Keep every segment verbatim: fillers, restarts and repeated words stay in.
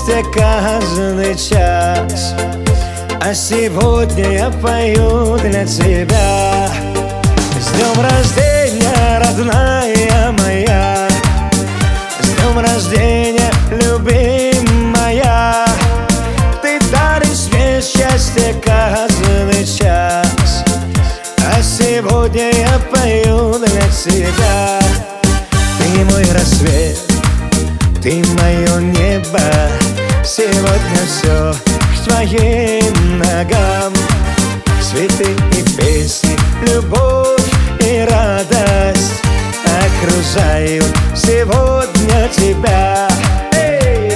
счастья каждый час. А сегодня я пою для тебя. С днем рождения, родная моя! С днем рождения, любимая! Ты даришь мне счастье каждый час. А сегодня я пою для тебя. Ты мой рассвет, ты мое небо. Сегодня все к твоим ногам. Цветы и песни, любовь и радость окружают сегодня тебя. Эй!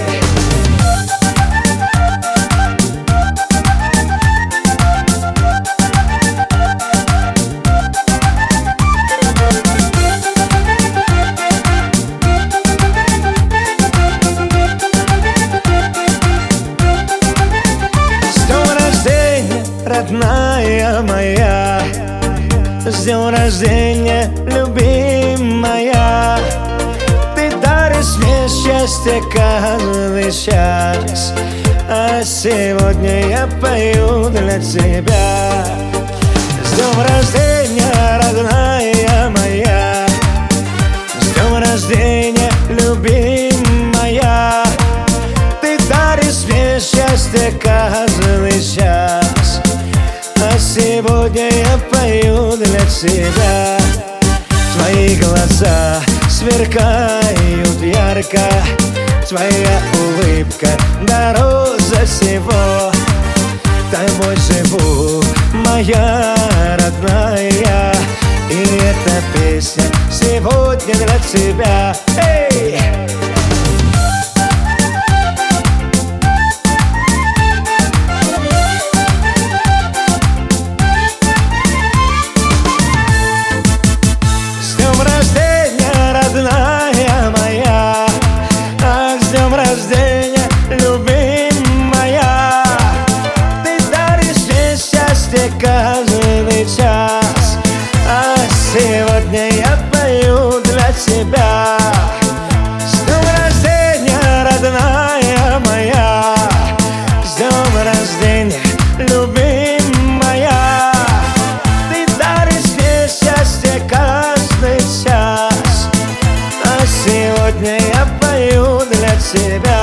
Родная моя, с днем рождения, любимая! Ты даришь мне счастье каждый час. А сегодня я пою для тебя. С днем рождения, родная моя! С днем рождения, любимая! Ты даришь мне счастье каждый час. А сегодня я пою для тебя. Твои глаза сверкают ярко, твоя улыбка дороже всего. Тобой живу, моя родная, и эта песня сегодня для тебя. Эй! Каждый час. А сегодня я пою для тебя. С днем рождения, родная моя! С днем рождения, любимая! Ты даришь мне счастье каждый час. А сегодня я пою для тебя.